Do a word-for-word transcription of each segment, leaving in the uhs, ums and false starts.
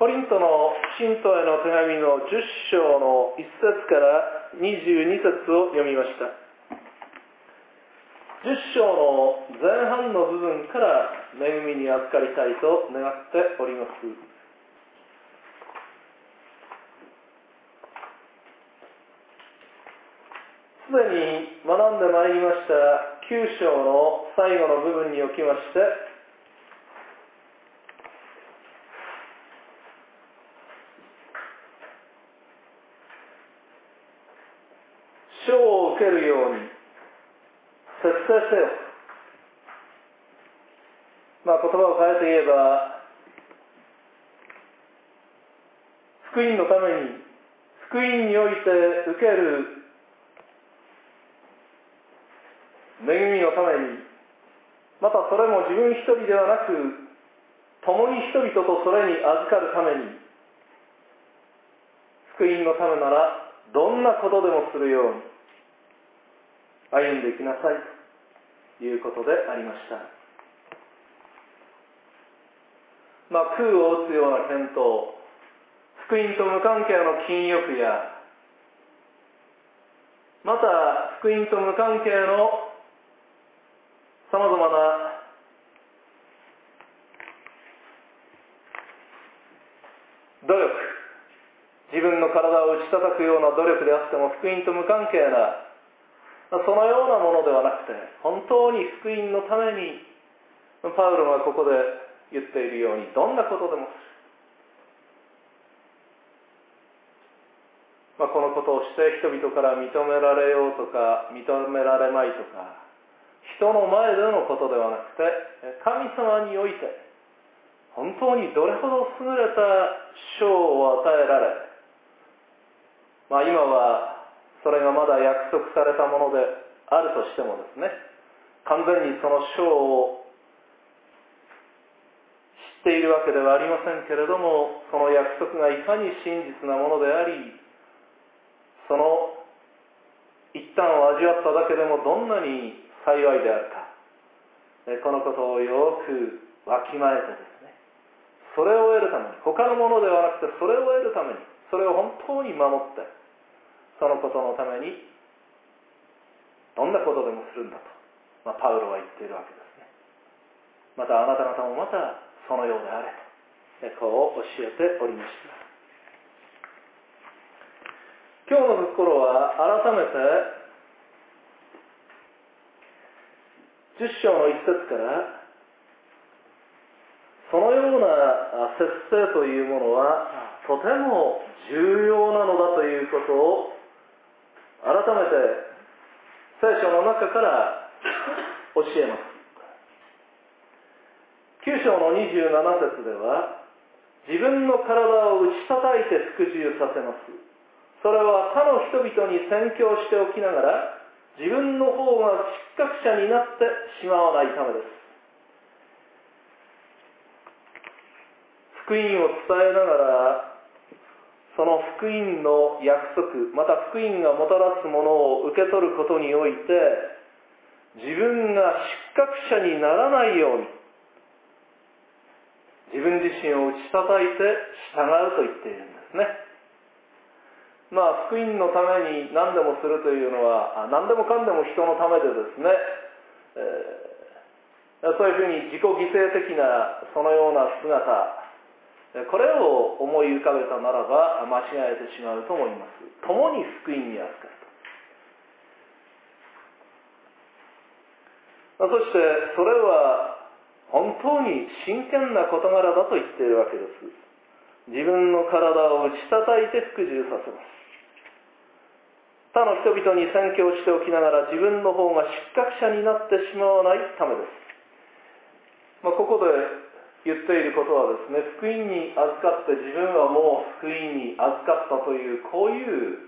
コリントの信徒への手紙のじゅっ章のいっ節からにじゅうに節を読みました。じゅっ章の前半の部分から恵みに預かりたいと願っております。すでに学んでまいりましたきゅう章の最後の部分におきまして、賞を受けるように節制せよ。まあ言葉を変えて言えば、福音のために、福音において受ける恵みのために、またそれも自分一人ではなく、共に人々とそれに預かるために、福音のためならどんなことでもするように歩んでいきなさいということでありました。まあ、空を打つような検討、福音と無関係の禁欲や、また福音と無関係のさまざまな努力、自分の体を打ち叩くような努力であっても福音と無関係なそのようなものではなくて、本当に福音のためにパウロがここで言っているように、どんなことでもする、まあ、このことをして人々から認められようとか認められまいとか、人の前でのことではなくて、神様において本当にどれほど優れた賞を与えられ、まあ、今はそれがまだ約束されたものであるとしてもですね、完全にその賞を知っているわけではありませんけれども、その約束がいかに真実なものであり、その一端を味わっただけでもどんなに幸いであるか、このことをよくわきまえてですね、それを得るために、他のものではなくてそれを得るために、それを本当に守って、そのことのためにどんなことでもするんだと、まあ、パウロは言っているわけですね。またあなた方もまたそのようであれと、こう教えておりました。今日のところは改めてじゅっ章の一節から、そのような節制というものはとても重要なのだということを改めて聖書の中から教えます。きゅう章のにじゅうなな節では、自分の体を打ち叩いて服従させます。それは他の人々に宣教しておきながら、自分の方が失格者になってしまわないためです。福音を伝えながら、その福音の約束、また福音がもたらすものを受け取ることにおいて、自分が失格者にならないように、自分自身を打ち叩いて従うと言っているんですね。まあ、福音のために何でもするというのは、何でもかんでも人のためでですね、えー、そういうふうに自己犠牲的なそのような姿、これを思い浮かべたならば間違えてしまうと思います。共に福音に預かると。そしてそれは本当に真剣な事柄だと言っているわけです。自分の体を打ち叩いて服従させます。他の人々に宣教しておきながら自分の方が失格者になってしまわないためです。まあ、ここで言っていることはですね、福音に預かって自分はもう福音に預かったという、こういう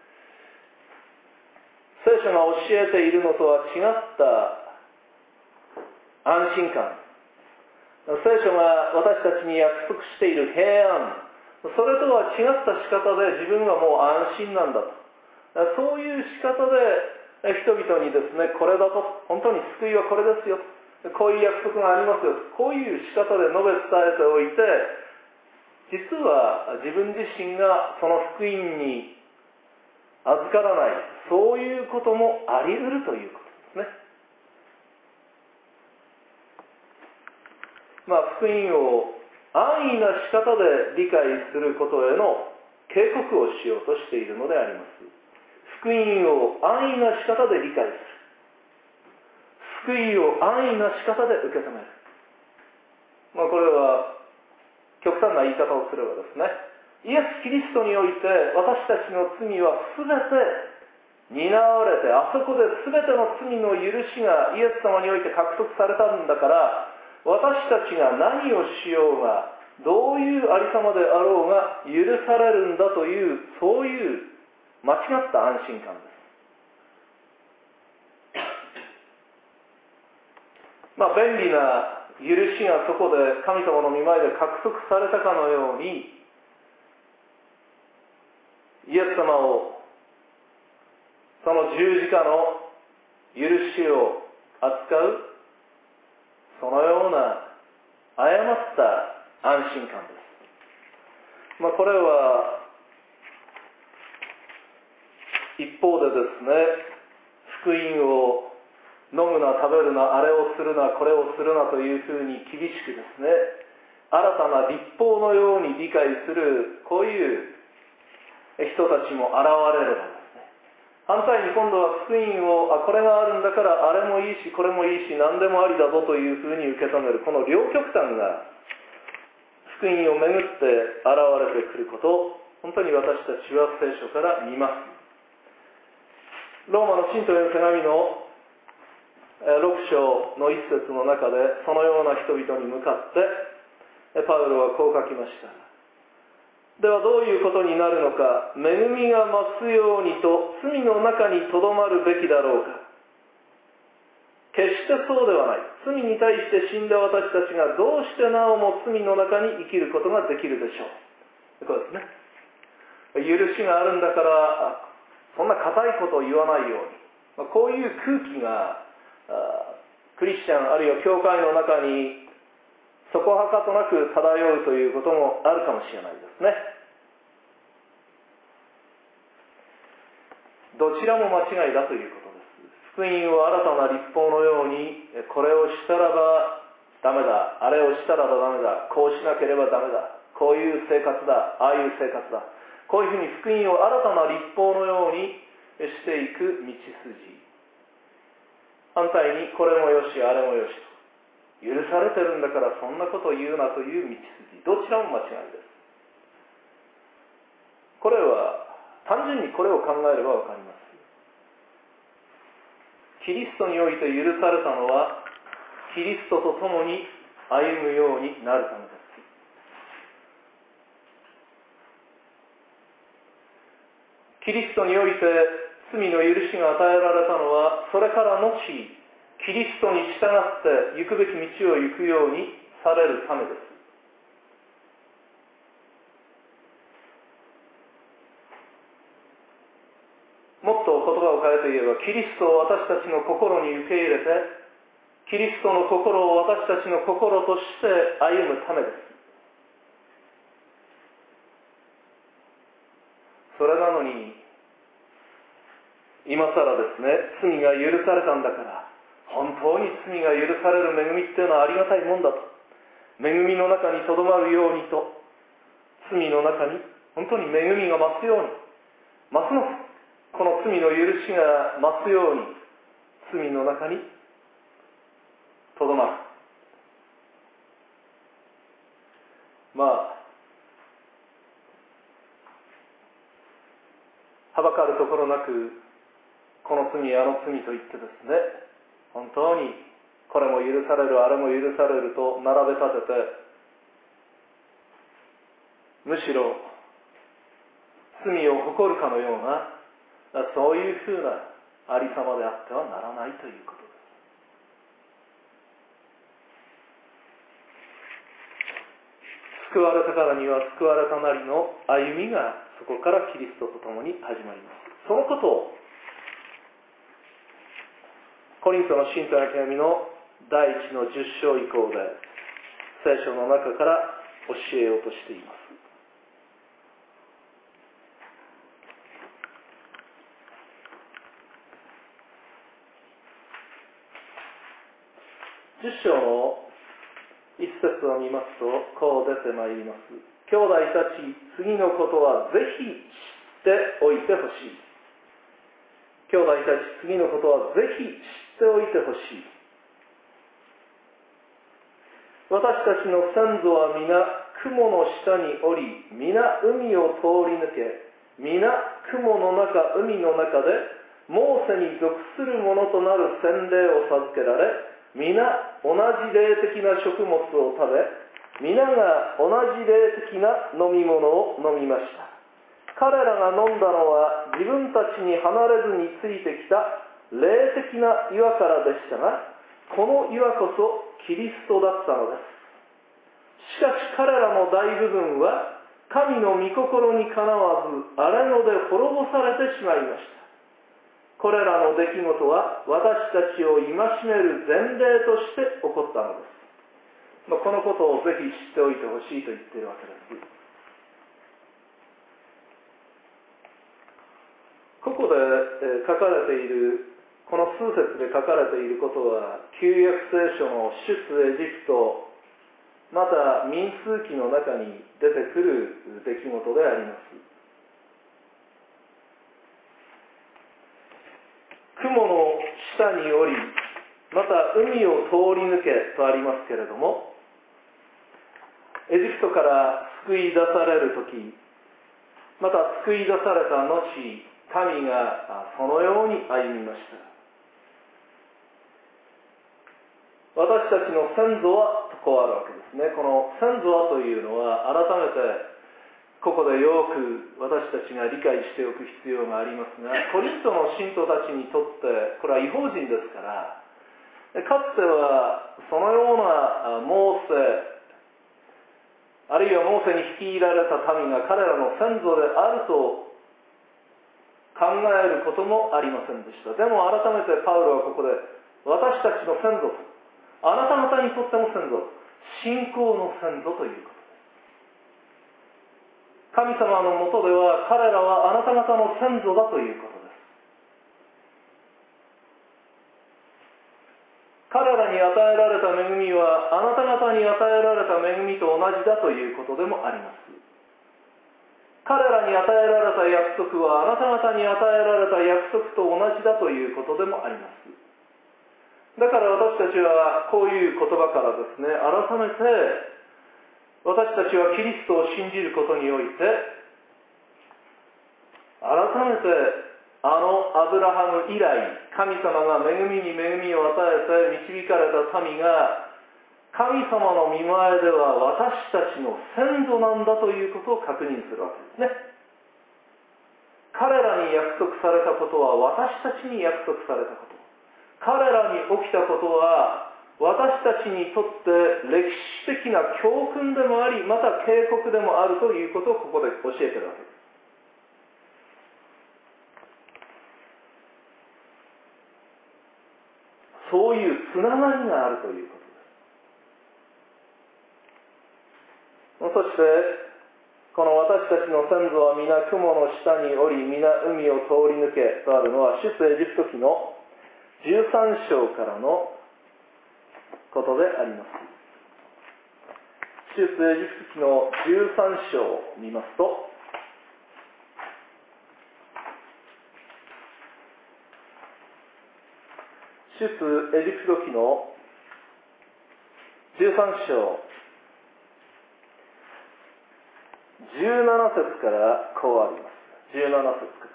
聖書が教えているのとは違った安心感、聖書が私たちに約束している平安、それとは違った仕方で自分はもう安心なんだと、そういう仕方で人々にですね、これだと、本当に救いはこれですよ、こういう約束がありますよ、こういう仕方で述べ伝えておいて、 実は自分自身がその福音に預からない、そういうこともあり得るということですね。まあ、福音を安易な仕方で理解することへの警告をしようとしているのであります。福音を安易な仕方で理解する。福音を安易な仕方で受け止める。まあ、これは極端な言い方をすればですね、イエス・キリストにおいて私たちの罪は全て担われて、あそこで全ての罪の許しがイエス様において獲得されたんだから、私たちが何をしようが、どういうありさまであろうが許されるんだという、そういう間違った安心感です。まあ、便利な許しがそこで神様の御前で獲得されたかのように、イエス様をその十字架の許しを扱う、そのような誤った安心感です。まあ、これは一方でですね、福音を飲むな、食べるな、あれをするな、これをするなというふうに厳しくですね、新たな律法のように理解する、こういう人たちも現れればですね、反対に今度は福音を、あ、これがあるんだからあれもいいし、これもいいし、何でもありだぞというふうに受け止める、この両極端が福音をめぐって現れてくることを、本当に私たちは聖書から見ます。ローマの信徒への手紙のろく章の一節の中で、そのような人々に向かってパウロはこう書きました。ではどういうことになるのか。恵みが増すようにと罪の中にとどまるべきだろうか。決してそうではない。罪に対して死んだ私たちがどうしてなおも罪の中に生きることができるでしょう。こうですね。許しがあるんだからそんな固いことを言わないように、こういう空気がクリスチャンあるいは教会の中にそこはかとなく漂うということもあるかもしれないですね。どちらも間違いだということです。福音を新たな律法のように、これをしたらばダメだ、あれをしたらばダメだ、こうしなければダメだ、こういう生活だ、ああいう生活だ、こういうふうに福音を新たな律法のようにしていく道筋、反対にこれもよしあれもよしと、許されてるんだからそんなことを言うなという道筋、どちらも間違いです。これは単純にこれを考えればわかります。キリストにおいて許されたのはキリストと共に歩むようになるためです。キリストにおいて罪の許しが与えられたのは、それから後キリストに従って行くべき道を行くようにされるためです。もっと言葉を変えて言えば、キリストを私たちの心に受け入れて、キリストの心を私たちの心として歩むためです。それなのに、今更ですね、罪が許されたんだから、本当に罪が許される恵みっていうのはありがたいもんだと、恵みの中にとどまるようにと、罪の中に本当に恵みが増すように、ますますこの罪の許しが増すように、罪の中にとどまる。まあはばかるところなく、この罪あの罪と言ってですね、本当にこれも許されるあれも許されると並べ立てて、むしろ罪を誇るかのような、そういうふうなありさまであってはならないということです。救われたからには救われたなりの歩みがそこからキリストと共に始まります。そのことをコリントの信徒の手紙のだいいちのじゅっ章以降で聖書の中から教えようとしています。 じゅっ章の一節を見ますと、こう出てまいります。兄弟たち、次のことはぜひ知っておいてほしい。兄弟たち、次のことはぜひ知っておいてほしい。私たちの先祖は皆雲の下におり、皆海を通り抜け、皆雲の中、海の中でモーセに属するものとなる洗礼を授けられ、皆同じ霊的な食物を食べ、皆が同じ霊的な飲み物を飲みました。彼らが飲んだのは自分たちに離れずについてきた霊的な岩からでしたが、この岩こそキリストだったのです。しかし彼らの大部分は神の御心にかなわず荒野で滅ぼされてしまいました。これらの出来事は私たちを戒める前例として起こったのです。このことをぜひ知っておいてほしいと言っているわけです。ここで書かれている、この数節で書かれていることは、旧約聖書の出エジプト、また民数記の中に出てくる出来事であります。雲の下におり、また海を通り抜けとありますけれども、エジプトから救い出されるとき、また救い出された後、民がそのように歩みました。私たちの先祖はとこうあるわけですね。この先祖はというのは、改めてここでよく私たちが理解しておく必要がありますが、コリントの信徒たちにとってこれは異邦人ですから、かつてはそのようなモーセ、あるいはモーセに率いられた民が彼らの先祖であると考えることもありませんでした。でも改めてパウロはここで、私たちの先祖、あなた方にとっても先祖、信仰の先祖ということです。神様のもとでは彼らはあなた方の先祖だということです。彼らに与えられた恵みはあなた方に与えられた恵みと同じだということでもあります。彼らに与えられた約束はあなた方に与えられた約束と同じだということでもあります。だから私たちはこういう言葉からですね、改めて私たちはキリストを信じることにおいて、改めてあのアブラハム以来、神様が恵みに恵みを与えて導かれた民が、神様の御前では私たちの先祖なんだということを確認するわけですね。彼らに約束されたことは私たちに約束されたこと。彼らに起きたことは私たちにとって歴史的な教訓でもあり、また警告でもあるということをここで教えているわけです。そういうつながりがあるということです。そしてこの私たちの先祖は皆雲の下におり、皆海を通り抜けとあるのは出エジプト記のじゅうさん章からのことであります。出エジプト記のじゅうさん章を見ますと、出エジプト記のじゅうさん章じゅうなな節からこうあります。じゅうなな節から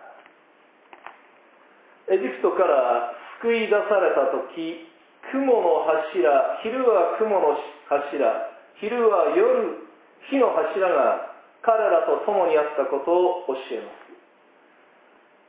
。エジプトから救い出されたとき、雲の柱、昼は雲の柱、昼は夜、火の柱が彼らと共にあったことを教えます。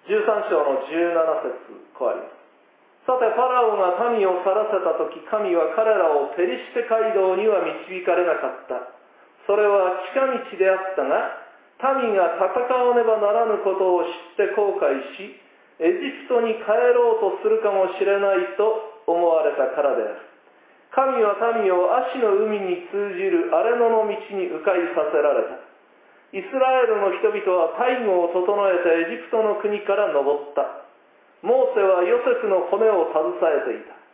じゅうさん章のじゅうなな節、こうあります。さて、ファラオが民を去らせたとき、神は彼らをペリシテ街道には導かれなかった。それは近道であったが、民が戦わねばならぬことを知って後悔し、エジプトに帰ろうとするかもしれないと思われたからである。神は民をアシの海に通じる荒野の道に迂回させられた。イスラエルの人々は大護を整えてエジプトの国から登った。モーセはヨセフの骨を携えていた。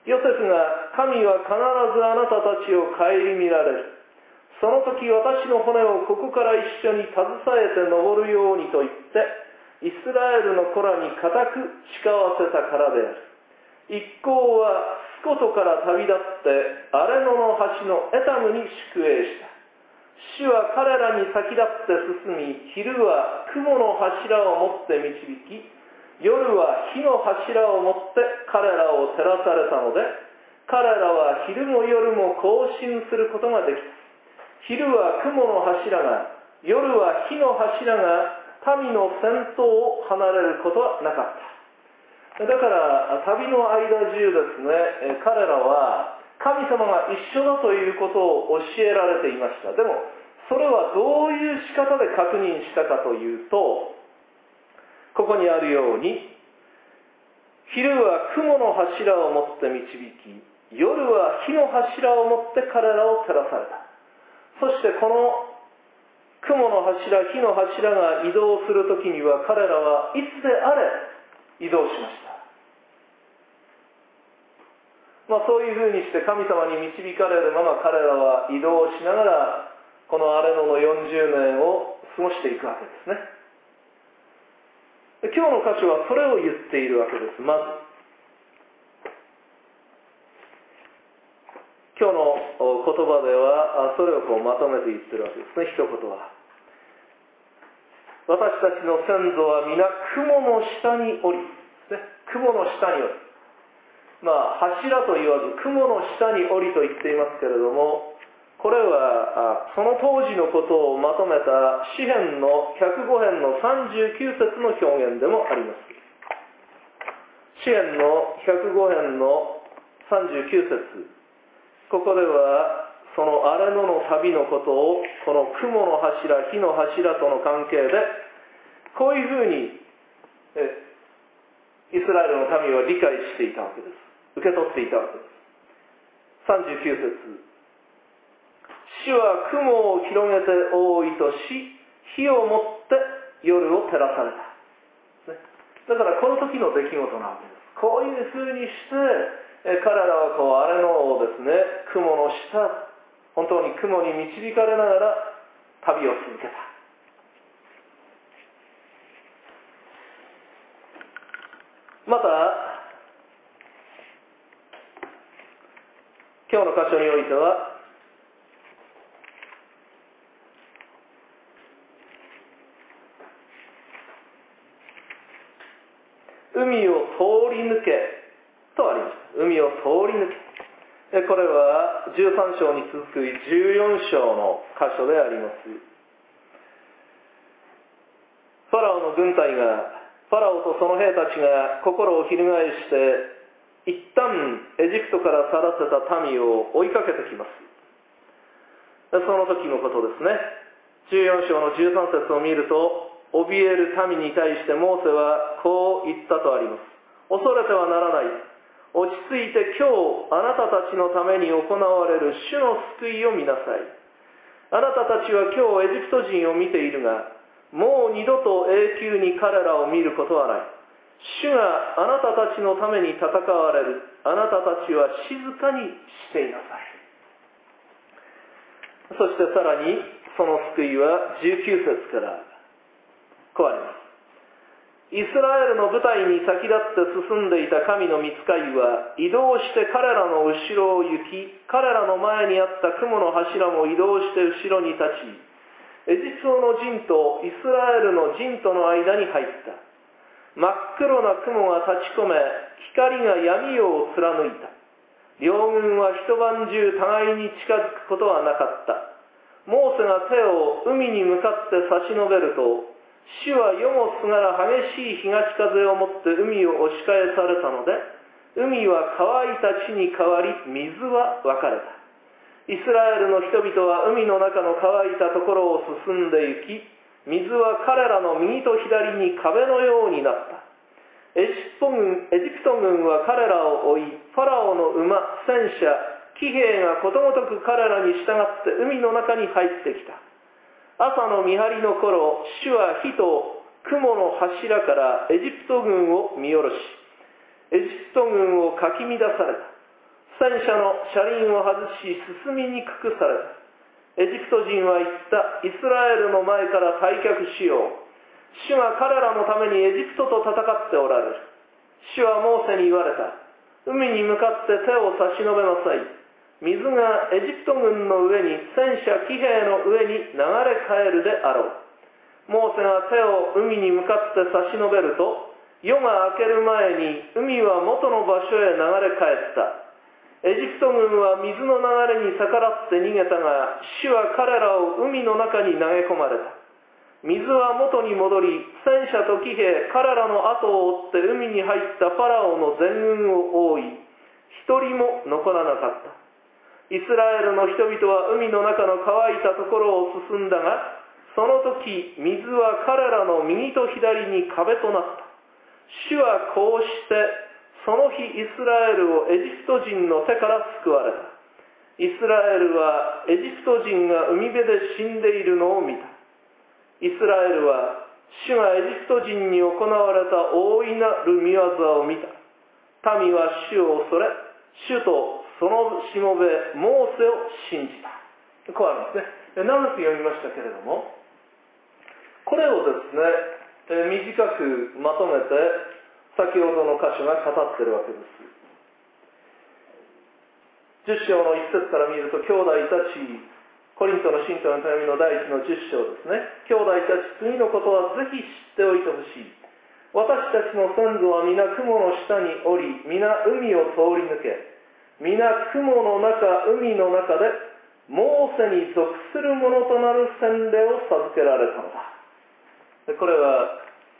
ヨセフが、神は必ずあなたたちを顧みられる。その時私の骨をここから一緒に携えて登るようにと言って、イスラエルの子らに固く誓わせたからである。一行はスコトから旅立ってアレノの橋のエタムに宿営した。主は彼らに先立って進み、昼は雲の柱を持って導き、夜は火の柱を持って彼らを照らされたので、彼らは昼も夜も行進することができた。昼は雲の柱が、夜は火の柱が民の先頭を離れることはなかった。だから旅の間中ですね、彼らは神様が一緒だということを教えられていました。でもそれはどういう仕方で確認したかというと、ここにあるように、昼は雲の柱を持って導き、夜は火の柱を持って彼らを照らされた。そしてこの雲の柱、火の柱が移動するときには、彼らはいつであれ移動しました。まあそういうふうにして神様に導かれるまま彼らは移動しながら、このアレノのよんじゅうねんを過ごしていくわけですね。で今日の箇所はそれを言っているわけです。まず今日の言葉ではそれをこうまとめて言ってるわけですね。一言は、私たちの先祖は皆雲の下におり、ね、雲の下におり、まあ柱と言わず雲の下におりと言っていますけれども、これはその当時のことをまとめた詩編のひゃくご編のさんじゅうきゅう節の表現でもあります。詩編のひゃくご編のさんじゅうきゅう節、ここではそのアレノの旅のことをこの雲の柱、火の柱との関係でこういうふうにイスラエルの民は理解していたわけです。受け取っていたわけです。さんじゅうきゅう節、主は雲を広げて覆いとし、火をもって夜を照らされた、ね、だからこの時の出来事なわけです。こういうふうにして彼らはこうアレノをですね、雲の下、本当に雲に導かれながら旅を続けた。また今日の箇所においては、海を通り抜けとありました。海を通り抜け、これはじゅうさん章に続くじゅうよん章の箇所であります。ファラオの軍隊が、ファラオとその兵たちが心を翻して一旦エジプトから去らせた民を追いかけてきます。その時のことですね。じゅうよん章のじゅうさん節を見ると、怯える民に対してモーセはこう言ったとあります。恐れてはならない。落ち着いて今日あなたたちのために行われる主の救いを見なさい。あなたたちは今日エジプト人を見ているが、もう二度と永久に彼らを見ることはない。主があなたたちのために戦われる。あなたたちは静かにしていなさい。そしてさらにその救いはじゅうきゅう節からこうあります。イスラエルの部隊に先立って進んでいた神の御使いは移動して彼らの後ろを行き、彼らの前にあった雲の柱も移動して後ろに立ち、エジプトの陣とイスラエルの陣との間に入った。真っ黒な雲が立ち込め、光が闇夜を貫いた。両軍は一晩中互いに近づくことはなかった。モーセが手を海に向かって差し伸べると、主は夜もすがら激しい東風をもって海を押し返されたので、海は乾いた地に変わり、水は分かれた。イスラエルの人々は海の中の乾いたところを進んで行き、水は彼らの右と左に壁のようになった。エジプト軍、エジプト軍は彼らを追い、ファラオの馬、戦車、騎兵がことごとく彼らに従って海の中に入ってきた。朝の見張りの頃、主は火と雲の柱からエジプト軍を見下ろし、エジプト軍をかき乱された。 戦車の車輪を外し進みにくくされた。エジプト人は言った。イスラエルの前から退却しよう。主が彼らのためにエジプトと戦っておられる。主はモーセに言われた。海に向かって手を差し伸べなさい。水がエジプト軍の上に、戦車騎兵の上に流れ帰るであろう。モーセが手を海に向かって差し伸べると、夜が明ける前に海は元の場所へ流れ帰った。エジプト軍は水の流れに逆らって逃げたが、主は彼らを海の中に投げ込まれた。水は元に戻り、戦車と騎兵、彼らの後を追って海に入ったファラオの全軍を覆い、一人も残らなかった。イスラエルの人々は海の中の乾いたところを進んだが、その時、水は彼らの右と左に壁となった。主はこうして、その日イスラエルをエジプト人の手から救われた。イスラエルはエジプト人が海辺で死んでいるのを見た。イスラエルは主がエジプト人に行われた大いなる御業を見た。民は主を恐れ、主とそのしもべモーセを信じた。こうあるんですね。長く読みましたけれども、これをですね、短くまとめて先ほどの箇所が語っているわけです。じゅっ章の一節から見ると、兄弟たち、コリントの信徒の手紙の第一のじゅっ章ですね。兄弟たち、次のことはぜひ知っておいてほしい。私たちの先祖は皆雲の下におり、皆海を通り抜け、皆雲の中、海の中で、モーセに属するものとなる洗礼を授けられたのだ。でこれは、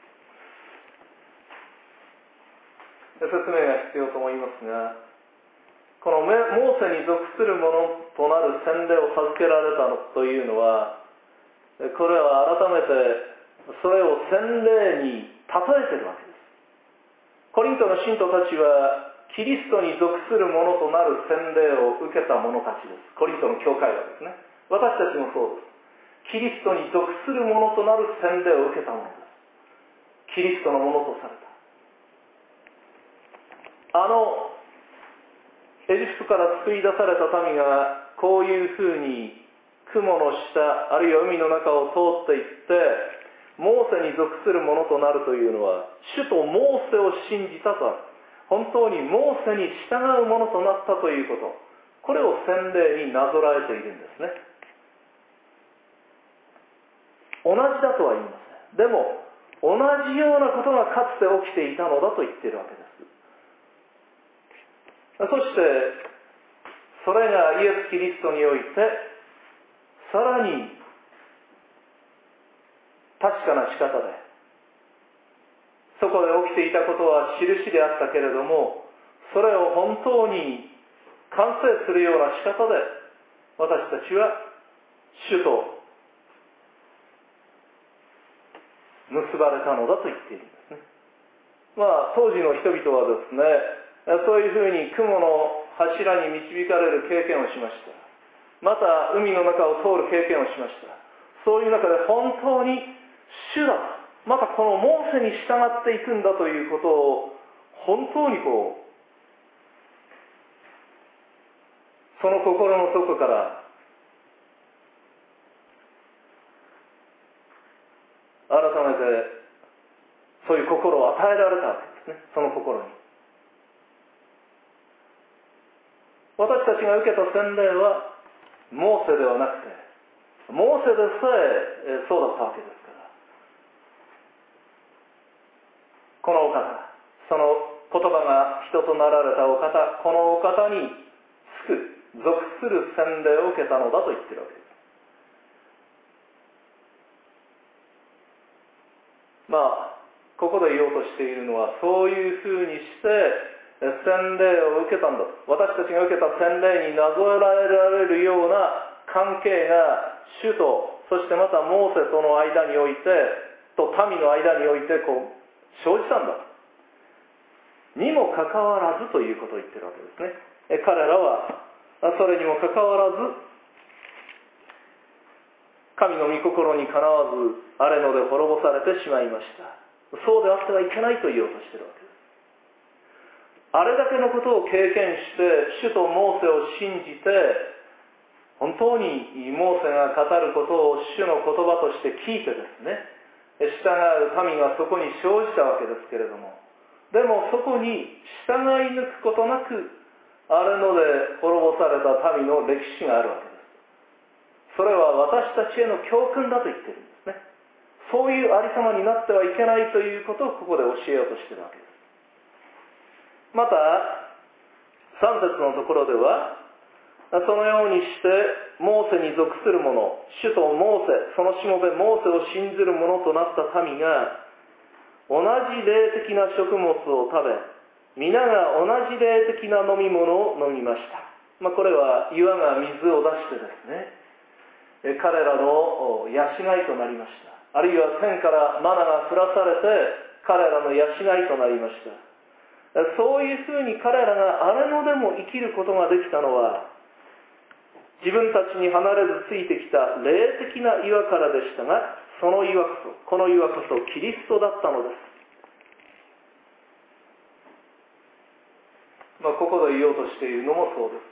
説明が必要と思いますが、このモーセに属するものとなる洗礼を授けられたのというのは、これは改めてそれを洗礼に例えているわけです。コリントの信徒たちはキリストに属するものとなる洗礼を受けた者たちです。コリントの教会はですね。私たちもそうです。キリストに属するものとなる洗礼を受けたものです。キリストのものとされた。あのエジプトから救い出された民がこういうふうに雲の下あるいは海の中を通っていってモーセに属するものとなるというのは、主とモーセを信じたとある。本当にモーセに従うものとなったということ、これを洗礼になぞらえているんですね。同じだとは言いません。でも同じようなことがかつて起きていたのだと言っているわけです。そしてそれがイエス・キリストにおいてさらに確かな仕方で、そこで起きていたことは印であったけれども、それを本当に完成するような仕方で私たちは主と結ばれたのだと言っているんですね。まあ当時の人々はですね、そういうふうに雲の柱に導かれる経験をしました。また海の中を通る経験をしました。そういう中で本当に主だ、またこのモーセに従っていくんだということを本当にこうその心の底から改めてそういう心を与えられたわけですね。その心に私たちが受けた洗礼はモーセではなくて、モーセでさえそうだったわけですから、このお方、その言葉が人となられたお方、このお方につく属する洗礼を受けたのだと言っているわけです。まあここで言おうとしているのは、そういうふうにして洗礼を受けたんだと、私たちが受けた洗礼になぞらえられるような関係が主と、そしてまたモーセとの間においてと民の間においてこう生じたんだにもかかわらずということを言っているわけですね。彼らはそれにもかかわらず神の御心にかなわずあれので滅ぼされてしまいました。そうであってはいけないと言おうとしているわけです。 あれだけのことを経験して主とモーセを信じて、本当にモーセが語ることを主の言葉として聞いてですね、従う民がそこに生じたわけですけれども、でもそこに従い抜くことなく荒野で滅ぼされた民の歴史があるわけです。それは私たちへの教訓だと言っているんですね。そういうありさまになってはいけないということをここで教えようとしているわけです。またさん節のところでは、そのようにしてモーセに属する者、主とモーセ、そのしもべモーセを信ずる者となった民が同じ霊的な食物を食べ、皆が同じ霊的な飲み物を飲みました。まあ、これは岩が水を出してですね、彼らの養いとなりました。あるいは天からマナが降らされて彼らの養いとなりました。そういうふうに彼らが荒野でも生きることができたのは、自分たちに離れずついてきた霊的な岩からでしたが、その岩こそ、この岩こそキリストだったのです。まあ、ここで言おうとしているのもそうです。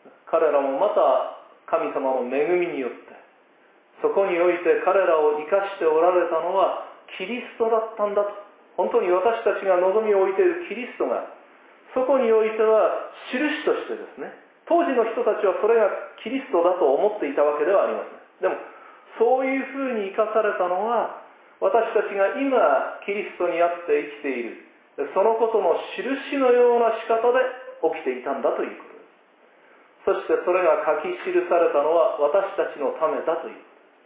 彼らもまた神様の恵みによって、そこにおいて彼らを生かしておられたのはキリストだったんだと。本当に私たちが望みを置いているキリストが、そこにおいては印としてですね、当時の人たちはそれがキリストだと思っていたわけではありません。でもそういうふうに生かされたのは、私たちが今キリストにあって生きている、そのことの印のような仕方で起きていたんだということです。そしてそれが書き記されたのは私たちのためだという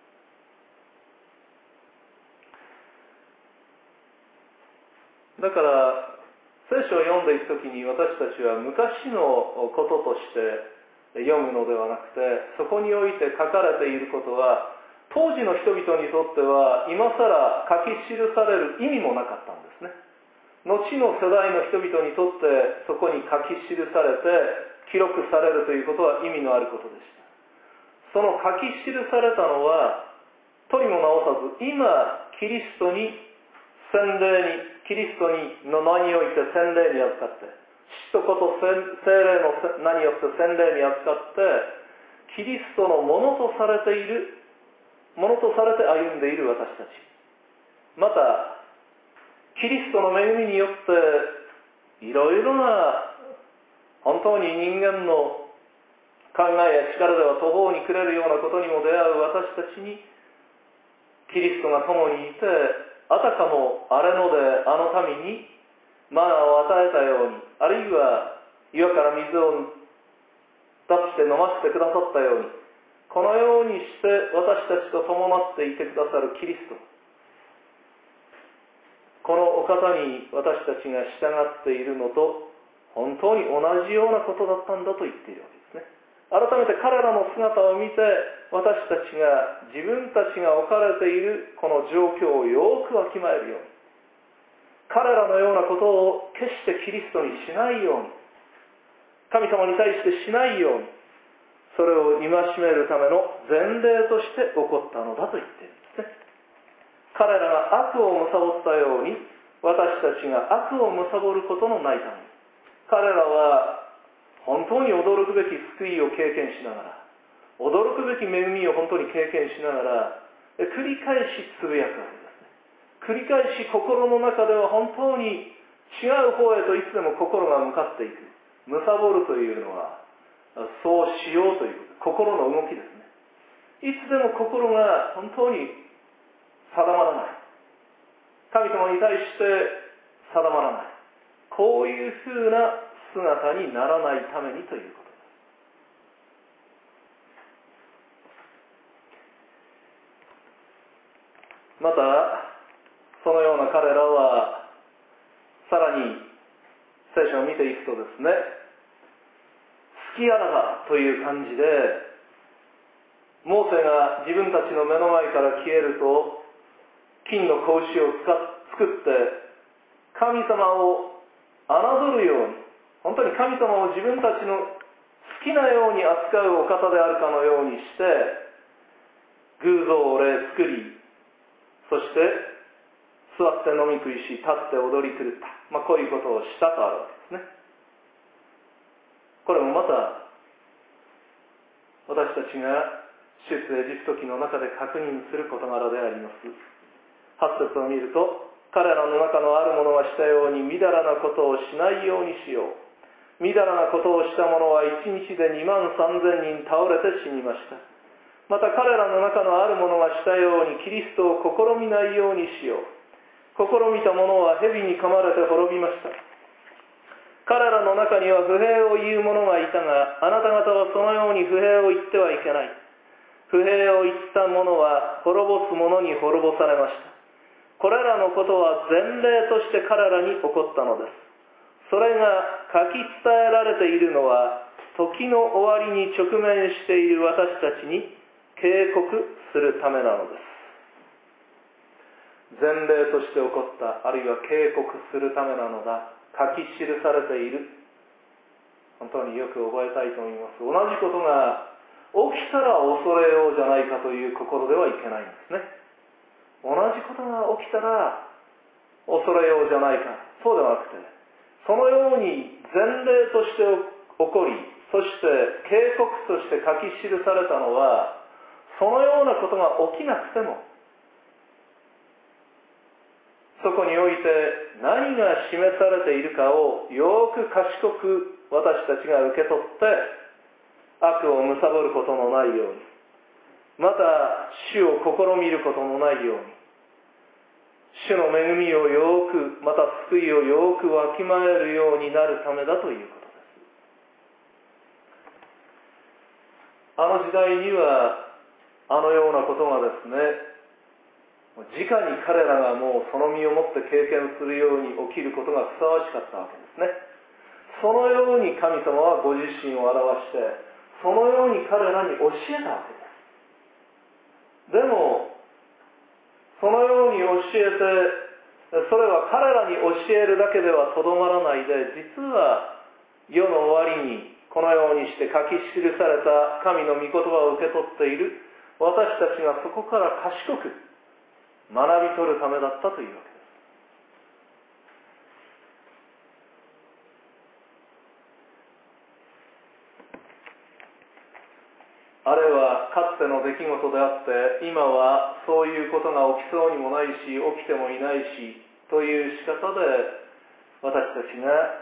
ことです。だから聖書を読んでいくときに私たちは昔のこととして読むのではなくて、そこにおいて書かれていることは当時の人々にとっては今更書き記される意味もなかったんですね。後の世代の人々にとってそこに書き記されて記録されるということは意味のあることでした。その書き記されたのはとりもなおさず今キリストに洗礼にキリストにの名において洗礼に預かって、父と子と聖霊の名によって洗礼に預かってキリストのものとされているものとされて歩んでいる私たち、またキリストの恵みによっていろいろな本当に人間の考えや力では途方に暮れるようなことにも出会う私たちにキリストが共にいて、あたかも荒野であの民にマナを与えたように、あるいは岩から水を出して飲ませてくださったように、このようにして私たちと共っていてくださるキリスト、このお方に私たちが従っているのと本当に同じようなことだったんだと言っているわけですね。改めて彼らの姿を見て、私たちが自分たちが置かれているこの状況をよくわきまえるように、彼らのようなことを決してキリストにしないように、神様に対してしないように、それを戒めるための前例として起こったのだと言っているんですね。彼らが悪を貪ったように、私たちが悪を貪ることのないために、彼らは本当に驚くべき救いを経験しながら、驚くべき恵みを本当に経験しながら、繰り返しつぶやくわけですね。繰り返し心の中では本当に違う方へといつでも心が向かっていく。貪るというのは、そうしようという心の動きですね。いつでも心が本当に定まらない。神様に対して定まらない。こういうふうな姿にならないためにということです。またそのような彼らはさらに聖書を見ていくとですね、隙あらばという感じで、モーセが自分たちの目の前から消えると金の子牛を作って神様を侮るように、本当に神様を自分たちの好きなように扱うお方であるかのようにして偶像を作り、そして座って飲み食いし、立って踊り狂った、まあ、こういうことをしたとあるわけですね。これもまた私たちが出エジプト記の中で確認する事柄であります。はち節を見ると、彼らの中のある者がしたようにみだらなことをしないようにしよう。みだらなことをした者は一日で二万三千人倒れて死にました。また彼らの中のある者がしたようにキリストを試みないようにしよう。試みた者は蛇に噛まれて滅びました。彼らの中には不平を言う者がいたが、あなた方はそのように不平を言ってはいけない。不平を言った者は滅ぼす者に滅ぼされました。これらのことは前例として彼らに起こったのです。それが書き伝えられているのは、時の終わりに直面している私たちに警告するためなのです。前例として起こった、あるいは警告するためなのだ。書き記されている。本当によく覚えたいと思います。同じことが起きたら恐れようじゃないかという心ではいけないんですね。同じことが起きたら恐れようじゃないか、そうではなくて、そのように前例として起こり、そして警告として書き記されたのは、そのようなことが起きなくても、そこにおいて何が示されているかをよく賢く私たちが受け取って悪を貪ることのないように、また主を試みることのないように、主の恵みをよく、また救いをよくわきまえるようになるためだということです。あの時代にはあのようなことがですね、直に彼らがもうその身をもって経験するように起きることがふさわしかったわけですね。そのように神様はご自身を表して、そのように彼らに教えたわけです。でも、そのように教えて、それは彼らに教えるだけではとどまらないで、実は世の終わりにこのようにして書き記された神の御言葉を受け取っている私たちがそこから賢く学び取るためだったというわけです。あれはかつての出来事であって、今はそういうことが起きそうにもないし、起きてもいないしという仕方で、私たちが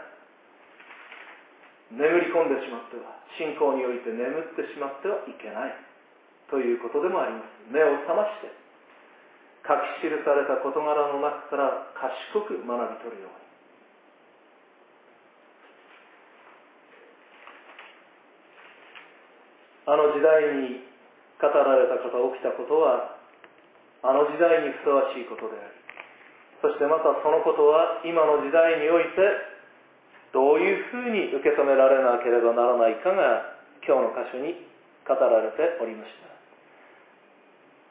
眠り込んでしまっては、信仰において眠ってしまってはいけないということでもあります。目を覚まして書き記された事柄の中から賢く学び取るように。あの時代に語られたこと、起きたことは、あの時代にふさわしいことであり、そしてまたそのことは今の時代においてどういうふうに受け止められなければならないかが今日の箇所に語られておりました。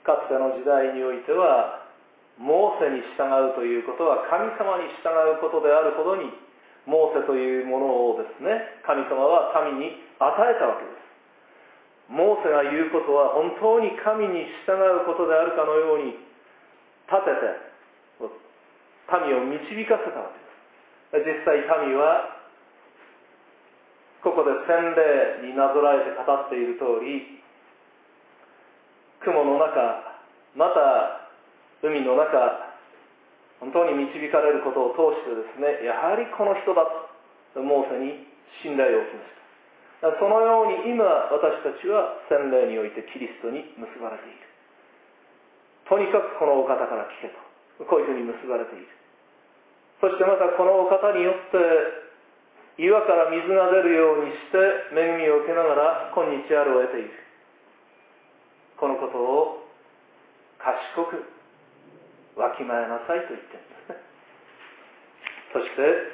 かつての時代においては、モーセに従うということは神様に従うことであるほどに、モーセというものをですね、神様は民に与えたわけです。モーセが言うことは本当に神に従うことであるかのように立てて民を導かせたわけです。実際民はここで洗礼になぞらえて語っている通り、雲の中、また海の中、本当に導かれることを通してですね、やはりこの人だとモーセに信頼を置きました。そのように今私たちは洗礼においてキリストに結ばれている。とにかくこのお方から聞けと、こういうふうに結ばれている。そしてまたこのお方によって岩から水が出るようにして恵みを受けながら今日あるを得ている。このことを賢くわきまえなさいと言っているんですね。そして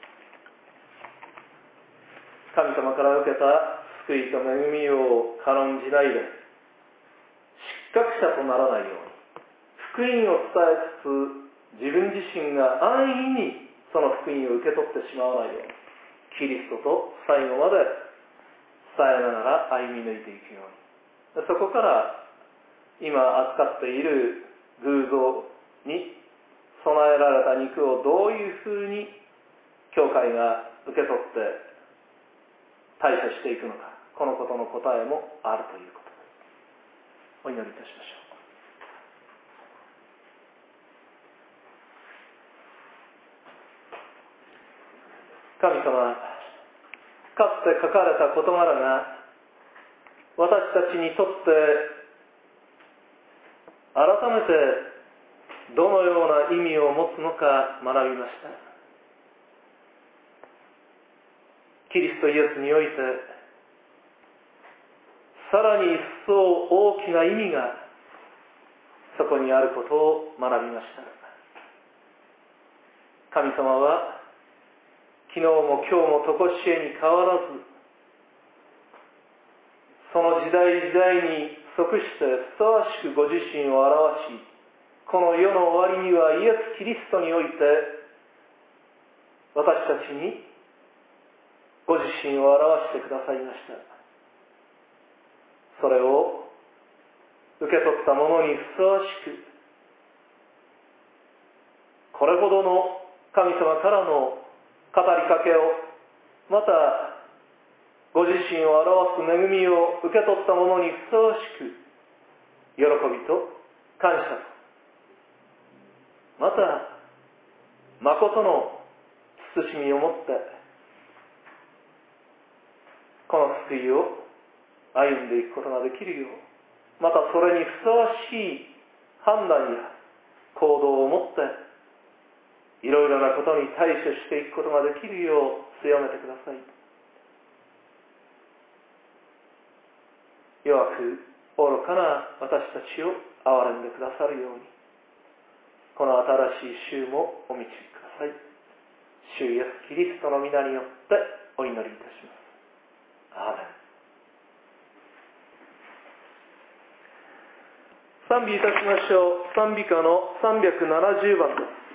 神様から受けた救いと恵みを軽んじないで、失格者とならないように、福音を伝えつつ、自分自身が安易にその福音を受け取ってしまわないように、キリストと最後まで伝えながら歩み抜いていくように。そこから今扱っている偶像に備えられた肉をどういうふうに教会が受け取って対処していくのか、このことの答えもあるということです。お祈りいたしましょう。神様、かつて書かれた事柄が私たちにとって改めてどのような意味を持つのか学びました。キリストイエスにおいてさらに一層大きな意味がそこにあることを学びました。神様は昨日も今日もとこしえに変わらず、その時代時代に即してふさわしくご自身を表し、この世の終わりにはイエス・キリストにおいて私たちにご自身を表してくださいました。それを受け取った者にふさわしく、これほどの神様からの語りかけを、またご自身を表す恵みを受け取った者にふさわしく、喜びと感謝と、また誠の慎みをもってこの救いを歩んでいくことができるよう、またそれにふさわしい判断や行動をもっていろいろなことに対処していくことができるよう強めてください。弱く愚かな私たちを憐れんでくださるように、この新しい週もお導きください。主イエス・キリストの皆によってお祈りいたします。アーメン。賛美いたしましょう。賛美歌のさんびゃくななじゅうばんです。